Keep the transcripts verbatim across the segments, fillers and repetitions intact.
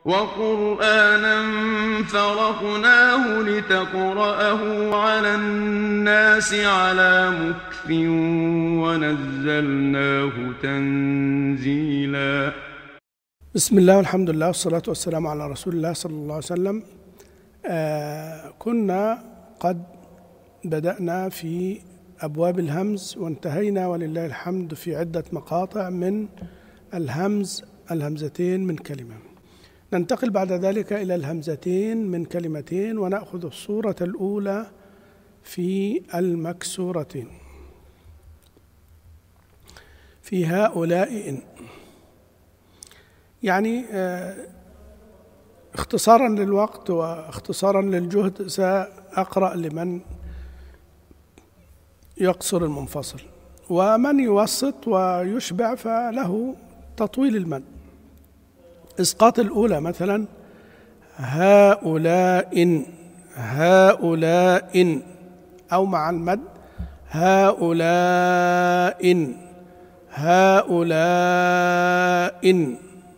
وقرآنا فرقناه لتقرأه على الناس على مكث ونزلناه تنزيلا. بسم الله والحمد لله والصلاة والسلام على رسول الله صلى الله عليه وسلم. آه كنا قد بدأنا في أبواب الهمز وانتهينا ولله الحمد في عدة مقاطع من الهمز الهمزتين من كلمة. ننتقل بعد ذلك إلى الهمزتين من كلمتين ونأخذ الصورة الأولى في المكسورتين. في هؤلاء إن يعني آه اختصارا للوقت واختصارا للجهد سأقرأ لمن يقصر المنفصل، ومن يوسط ويشبع فله تطويل المد. إسقاط الأولى مثلا هؤلاء هؤلاء، أو مع المد هؤلاء هؤلاء.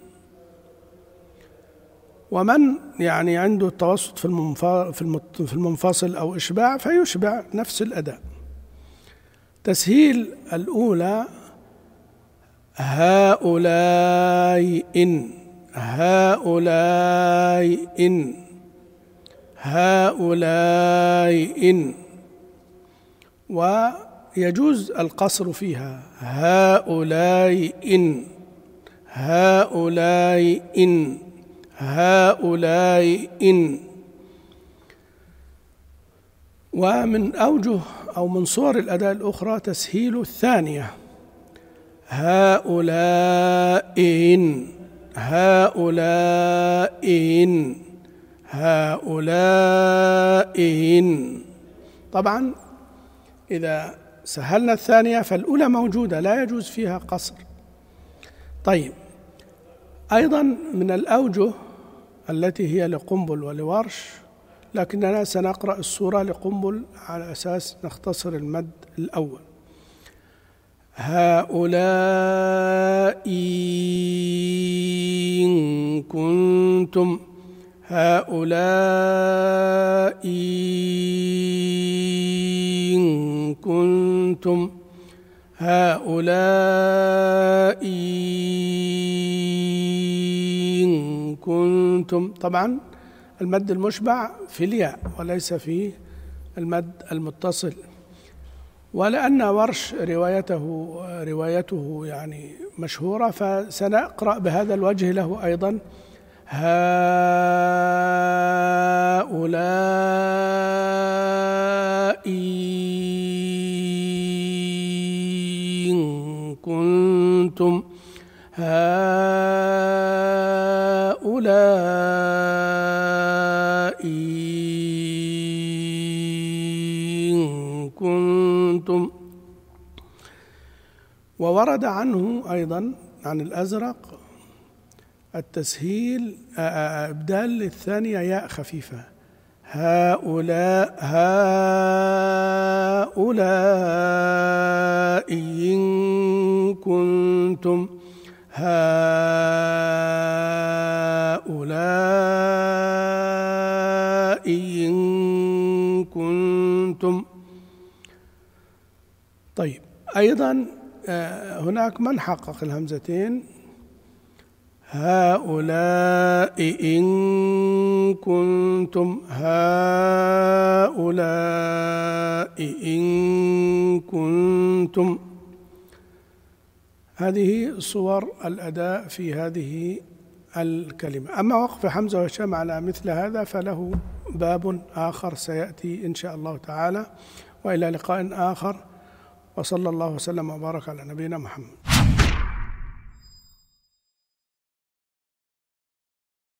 ومن يعني عنده التوسط في المنفصل أو إشباع فيشبع نفس الأداء. تسهيل الأولى هؤلاء إن هؤلاء إن هؤلاء إن، ويجوز القصر فيها هؤلاء إن هؤلاء إن هؤلاء إن. ومن أوجه أو من صور الأداء الأخرى تسهيل الثانية هؤلاء إن هؤلاء إن هؤلاء إن. طبعا إذا سهلنا الثانية فالأولى موجودة لا يجوز فيها قصر. طيب، أيضا من الأوجه التي هي لقنبل ولورش، لكننا سنقرأ السورة لقنبل على أساس نختصر المد الأول. هؤلاء إن كنتم هؤلاء إن كنتم هؤلاء إن كنتم. طبعا المد المشبع في الياء وليس في المد المتصل، ولأن ورش روايته روايته يعني مشهورة فسنقرأ بهذا الوجه له أيضا هؤلاء إن كنتم هؤلاء إن كنتم. وورد عنه أيضا عن الأزرق التسهيل إبدال الثانية ياء خفيفة هؤلاء هؤلاء إن كنتم هؤلاء إن كنتم. طيب، أيضا هناك من حقق الهمزتين هؤلاء إن كنتم هؤلاء إن كنتم. هذه صور الأداء في هذه الكلمة. أما وقف حمزة وهشام على مثل هذا فله باب آخر سيأتي إن شاء الله تعالى. وإلى لقاء آخر، وصلى الله وسلم وبارك على نبينا محمد.